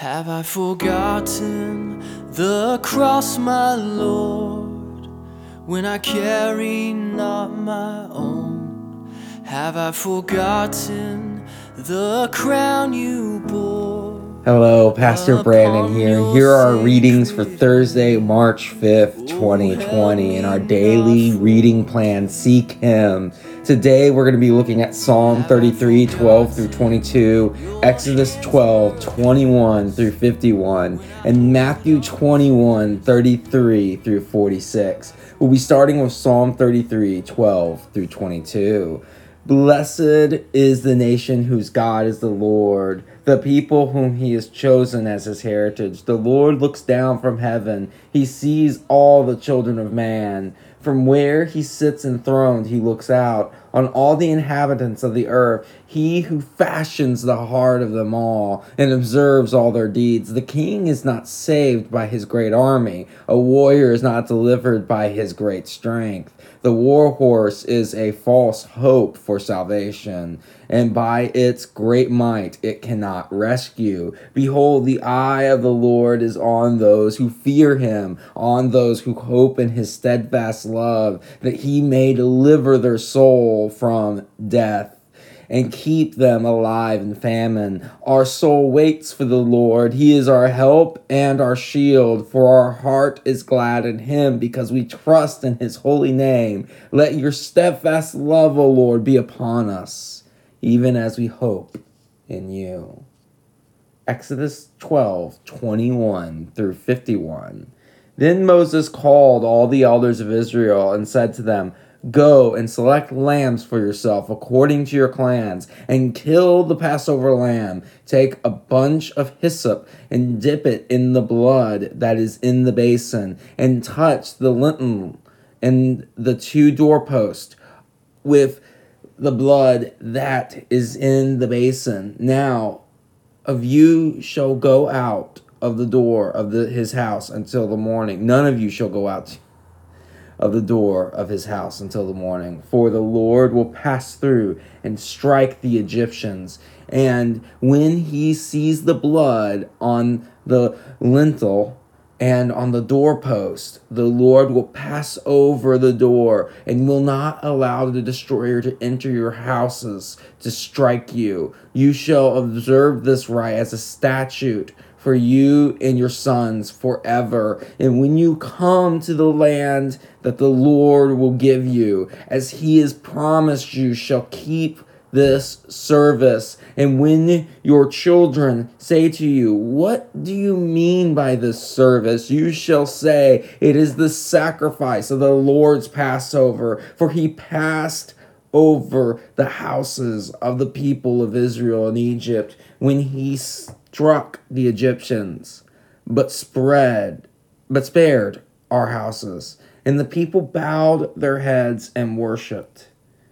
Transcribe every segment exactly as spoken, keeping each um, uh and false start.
Have I forgotten the cross, my Lord, when I carry not my own? Have I forgotten the crown you bore? Hello, Pastor Brandon here. Here are our readings for Thursday, March fifth, twenty twenty, and our daily reading plan, Seek Him. Today, we're going to be looking at Psalm thirty-three, twelve through twenty-two, Exodus twelve, twenty-one through fifty-one, and Matthew twenty-one, thirty-three through forty-six. We'll be starting with Psalm thirty-three, twelve through twenty-two. Blessed is the nation whose God is the Lord, the people whom he has chosen as his heritage. The Lord looks down from heaven. He sees all the children of man. From where he sits enthroned, he looks out on all the inhabitants of the earth. He who fashions the heart of them all and observes all their deeds. The king is not saved by his great army. A warrior is not delivered by his great strength. The war horse is a false hope for salvation, and by its great might it cannot rescue. Behold, the eye of the Lord is on those who fear him, on those who hope in his steadfast love, that he may deliver their soul from death and keep them alive in famine. Our soul waits for the Lord. He is our help and our shield, for our heart is glad in him, because we trust in his holy name. Let your steadfast love, O Lord, be upon us, even as we hope in you. Exodus twelve, twenty-one through fifty-one. Then Moses called all the elders of Israel and said to them, Go and select lambs for yourself according to your clans, and kill the Passover lamb. Take a bunch of hyssop and dip it in the blood that is in the basin, and touch the lintel and the two doorposts with the blood that is in the basin. Now of you shall go out of the door of the, his house until the morning. None of you shall go out of the door of his house until the morning, for the Lord will pass through and strike the Egyptians. And when he sees the blood on the lintel and on the doorpost, the Lord will pass over the door and will not allow the destroyer to enter your houses to strike you. You shall observe this rite as a statute for you and your sons forever. And when you come to the land that the Lord will give you, as he has promised, you shall keep this service. And when your children say to you, What do you mean by this service? You shall say, It is the sacrifice of the Lord's Passover, for he passed over the houses of the people of Israel in Egypt when he struck the Egyptians, but spread, but spared our houses. And the people bowed their heads and worshipped.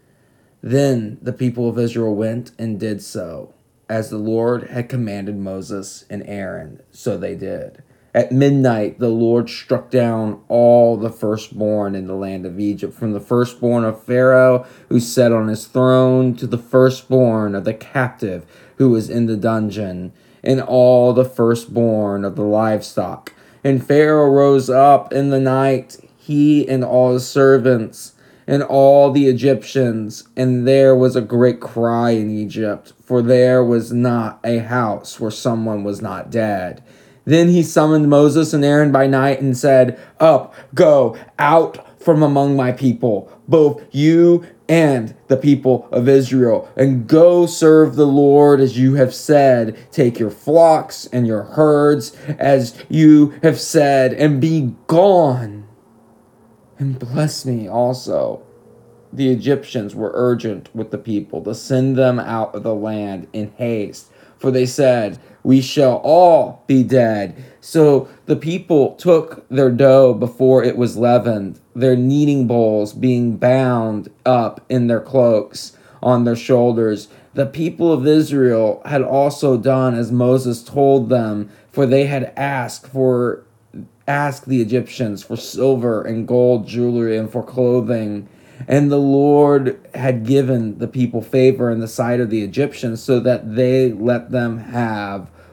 Then the people of Israel went and did so, as the Lord had commanded Moses and Aaron, so they did. At midnight, the Lord struck down all the firstborn in the land of Egypt, from the firstborn of Pharaoh, who sat on his throne, to the firstborn of the captive who was in the dungeon, and all the firstborn of the livestock. And Pharaoh rose up in the night, he and all his servants, and all the Egyptians, and there was a great cry in Egypt, for there was not a house where someone was not dead. Then he summoned Moses and Aaron by night and said, Up, go, out from among my people, both you and the people of Israel, and go serve the Lord as you have said. Take your flocks and your herds as you have said, and be gone, and bless me also. The Egyptians were urgent with the people to send them out of the land in haste, for they said, We shall all be dead. So the people took their dough before it was leavened, their kneading bowls being bound up in their cloaks on their shoulders. The people of Israel had also done as Moses told them, for they had asked for asked the Egyptians for silver and gold jewelry and for clothing. And the Lord had given the people favor in the sight of the Egyptians, so that they let them have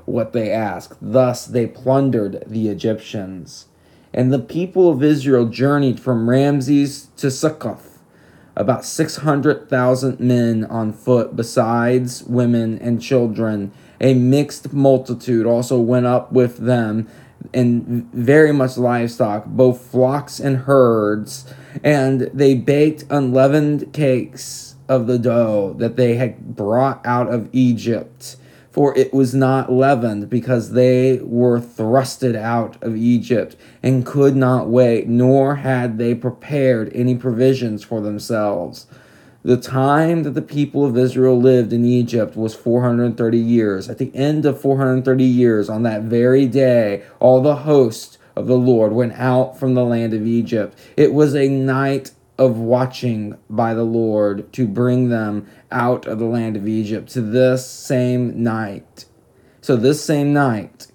what they asked. Thus they plundered the Egyptians. And the people of Israel journeyed from Ramses to Succoth, about six hundred thousand men on foot, besides women and children. A mixed multitude also went up with them, and very much livestock, both flocks and herds. And they baked unleavened cakes of the dough that they had brought out of Egypt, for it was not leavened, because they were thrusted out of Egypt and could not wait, nor had they prepared any provisions for themselves. The time that the people of Israel lived in Egypt was four hundred thirty years. At the end of four hundred thirty years, on that very day, all the host of the Lord went out from the land of Egypt. It was a night of watching by the Lord to bring them out of the land of Egypt to this same night. So this same night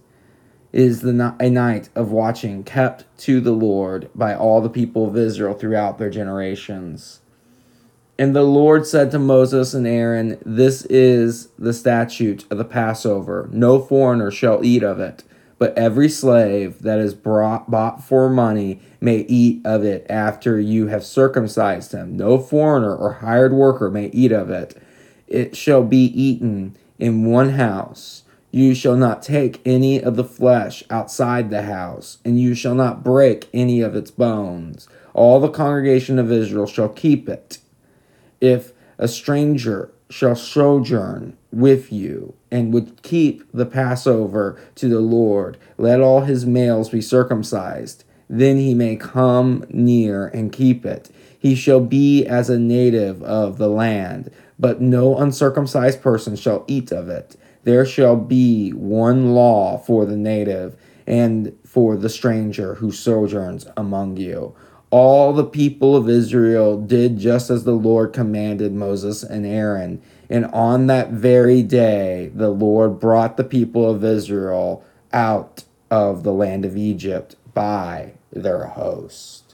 is the a night of watching kept to the Lord by all the people of Israel throughout their generations. And the Lord said to Moses and Aaron, "This is the statute of the Passover. No foreigner shall eat of it, but every slave that is brought, bought for money may eat of it after you have circumcised him. No foreigner or hired worker may eat of it. It shall be eaten in one house. You shall not take any of the flesh outside the house, and you shall not break any of its bones. All the congregation of Israel shall keep it. If a stranger shall sojourn with you and would keep the Passover to the Lord, let all his males be circumcised. Then he may come near and keep it. He shall be as a native of the land, but no uncircumcised person shall eat of it. There shall be one law for the native and for the stranger who sojourns among you." All the people of Israel did just as the Lord commanded Moses and Aaron. And on that very day, the Lord brought the people of Israel out of the land of Egypt by their host.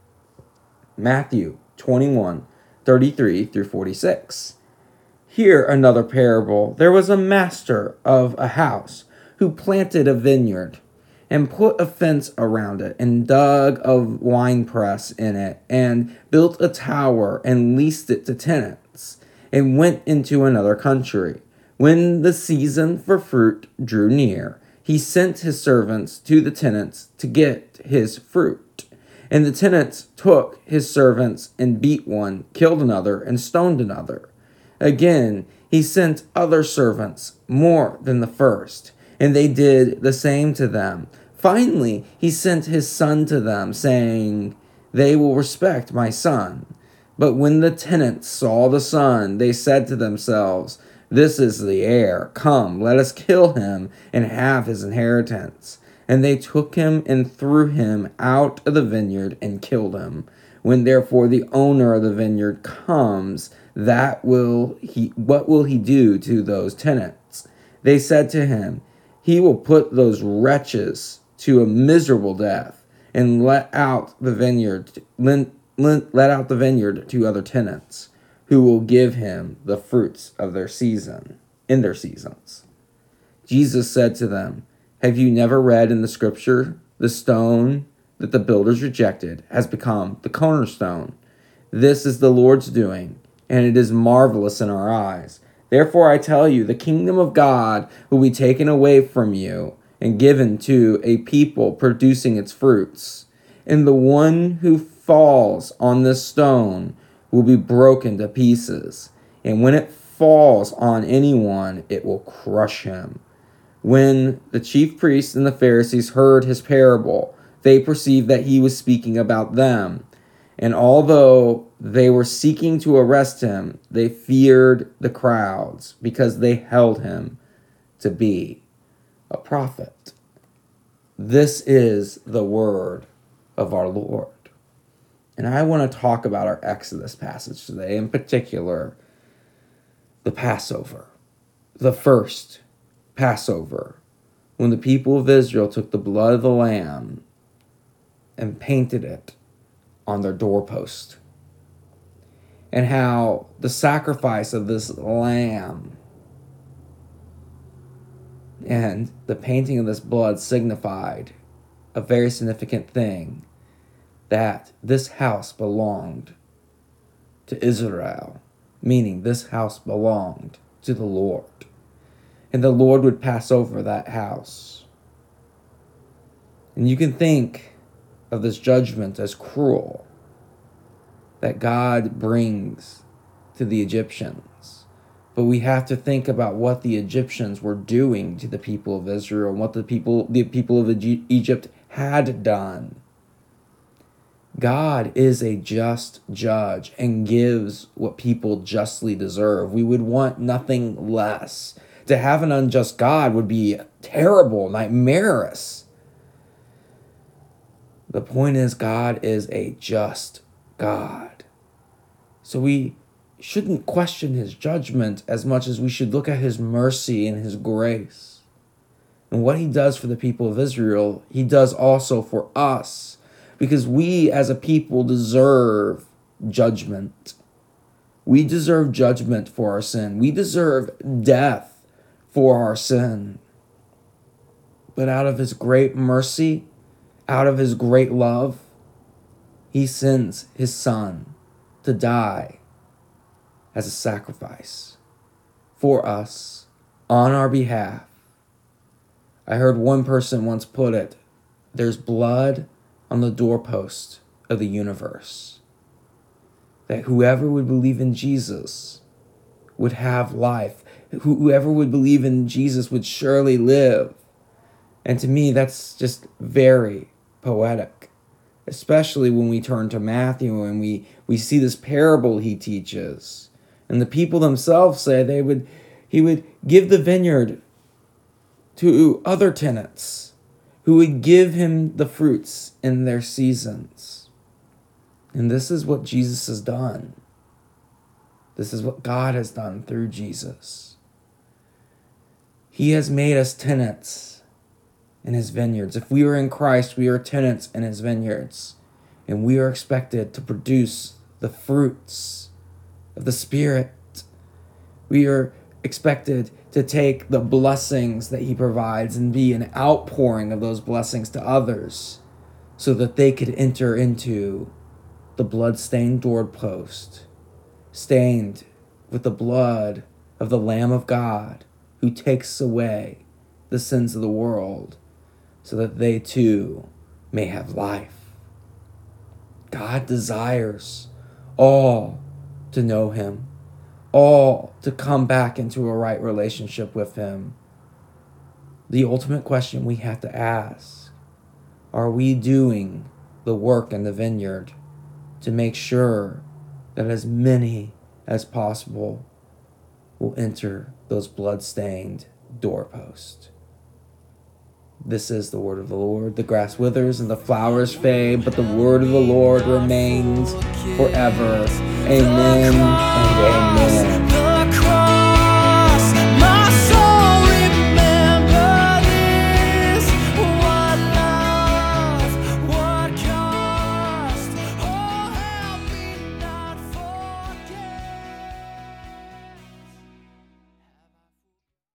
Matthew twenty-one, thirty-three through forty-six. Here another parable. There was a master of a house who planted a vineyard and put a fence around it, and dug a winepress in it, and built a tower, and leased it to tenants, and went into another country. When the season for fruit drew near, he sent his servants to the tenants to get his fruit. And the tenants took his servants, and beat one, killed another, and stoned another. Again, he sent other servants, more than the first, and they did the same to them. Finally, he sent his son to them, saying, "They will respect my son." But when the tenants saw the son, they said to themselves, "This is the heir. Come, let us kill him and have his inheritance." And they took him and threw him out of the vineyard and killed him. When therefore the owner of the vineyard comes, that will he what will he do to those tenants? They said to him, "He will put those wretches to a miserable death, and let out the vineyard let, let out the vineyard to other tenants, who will give him the fruits of their season in their seasons." Jesus said to them, "Have you never read in the scripture, the stone that the builders rejected has become the cornerstone? This is the Lord's doing, and it is marvelous in our eyes. Therefore I tell you, the kingdom of God will be taken away from you and given to a people producing its fruits. And the one who falls on this stone will be broken to pieces, and when it falls on anyone, it will crush him." When the chief priests and the Pharisees heard his parable, they perceived that he was speaking about them. And although they were seeking to arrest him, they feared the crowds, because they held him to be a prophet. This is the word of our Lord. And I want to talk about our Exodus passage today, in particular, the Passover, the first Passover, when the people of Israel took the blood of the lamb and painted it on their doorpost, and how the sacrifice of this lamb And the painting of this blood signified a very significant thing, that this house belonged to Israel, meaning this house belonged to the Lord. And the Lord would pass over that house. And you can think of this judgment as cruel that God brings to the Egyptians. But we have to think about what the Egyptians were doing to the people of Israel and what the people, the people of Egypt had done. God is a just judge and gives what people justly deserve. We would want nothing less. To have an unjust God would be terrible, nightmarish. The point is, God is a just God. So we shouldn't question his judgment as much as we should look at his mercy and his grace. And what he does for the people of Israel, he does also for us. Because we as a people deserve judgment. We deserve judgment for our sin. We deserve death for our sin. But out of his great mercy, out of his great love, he sends his son to die as a sacrifice for us on our behalf. I heard one person once put it, there's blood on the doorpost of the universe. That whoever would believe in Jesus would have life. Whoever would believe in Jesus would surely live. And to me, that's just very poetic. Especially when we turn to Matthew and we, we see this parable he teaches. And the people themselves say they would he would give the vineyard to other tenants who would give him the fruits in their seasons. And this is what Jesus has done. This is what God has done through Jesus. He has made us tenants in his vineyards. If we are in Christ, we are tenants in his vineyards. And we are expected to produce the fruits of the Spirit. We are expected to take the blessings that he provides and be an outpouring of those blessings to others so that they could enter into the blood-stained doorpost, stained with the blood of the Lamb of God who takes away the sins of the world so that they too may have life. God desires all to know him, all to come back into a right relationship with him. The ultimate question we have to ask, are we doing the work in the vineyard to make sure that as many as possible will enter those blood-stained doorposts? This is the word of the Lord. The grass withers and the flowers fade, but the word of the Lord remains forever. Amen and amen.